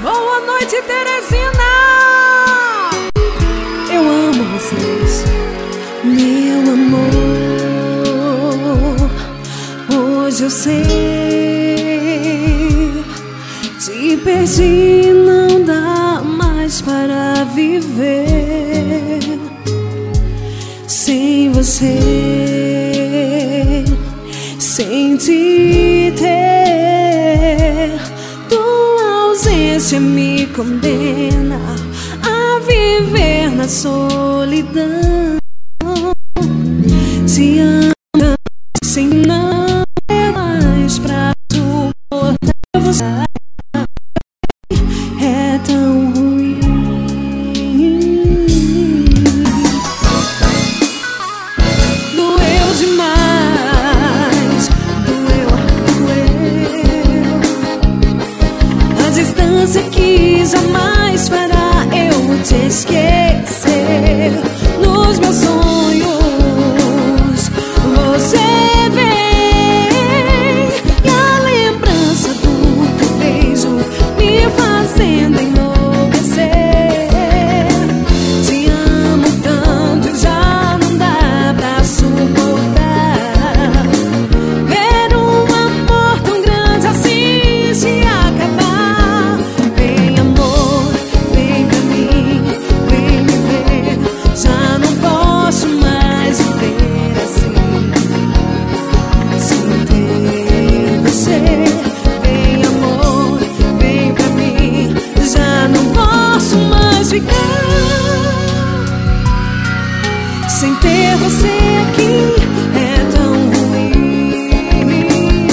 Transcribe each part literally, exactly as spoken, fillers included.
Boa noite, Teresina. Eu amo vocês, meu amor. Hoje eu sei, te perdi, não dá mais para viver sem você, sem te ter. Tua ausência me condena a viver na solidão. Te amo sem não ter mais pra suportar você. É tão ruim. Doeu demais, doeu, doeu. A distância que jamais fará eu te esquecer. Nos meus sonhos você vem, e a lembrança do teu beijo me fazendo enlouquecer. Te amo tanto, já não dá pra suportar ver um amor tão grande assim se acabar. Vem amor, vem pra mim, vem me ver. Já não posso mais viver assim sem ter você. Vem amor, vem pra mim. Já não posso mais ficar sem ter você aqui. É tão ruim.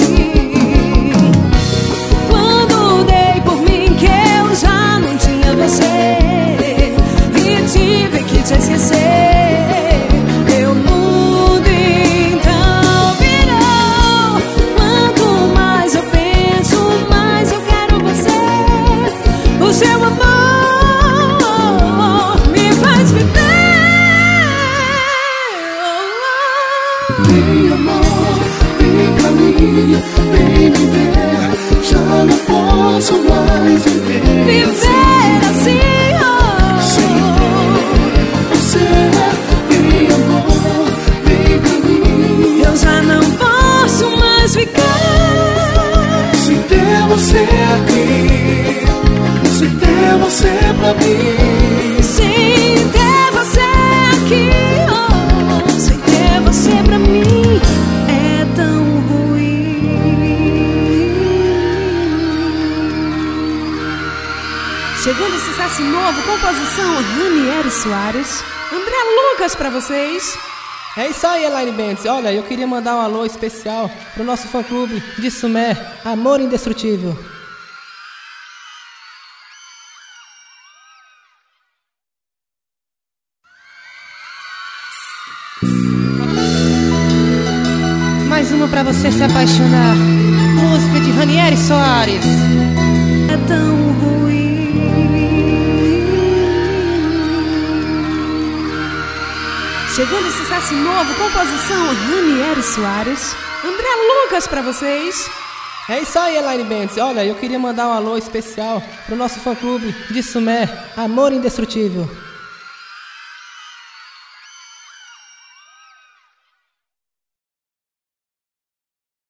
Quando dei por mim que eu já não tinha você e tive que te esquecer, meu mundo então virou. Quanto mais eu penso, mais eu quero você. O seu amor me faz viver. Vem amor, vem pra mim, vem me ver. Já não posso mais viver Viver assim, oh. sem ter você. Vem amor, vem pra mim, Eu já não posso mais ficar sem ter você aqui, sem ter você pra mim. sem ter você aqui, oh. Sem ter você pra mim é tão ruim. Chegando sucesso novo, composição Ranieri Soares, André Lucas pra vocês. É isso aí, Elaine Bentes. Olha, eu queria mandar um alô especial pro nosso fã-clube de Sumé, Amor Indestrutível. Mais uma pra você se apaixonar. Música de Ranieri Soares. É tão ruim. Chegando sucesso novo, composição Ranieri Soares, André Lucas pra vocês. É isso aí, Elaine Bentes. Olha, eu queria mandar um alô especial pro nosso fã-clube de Sumé, Amor Indestrutível.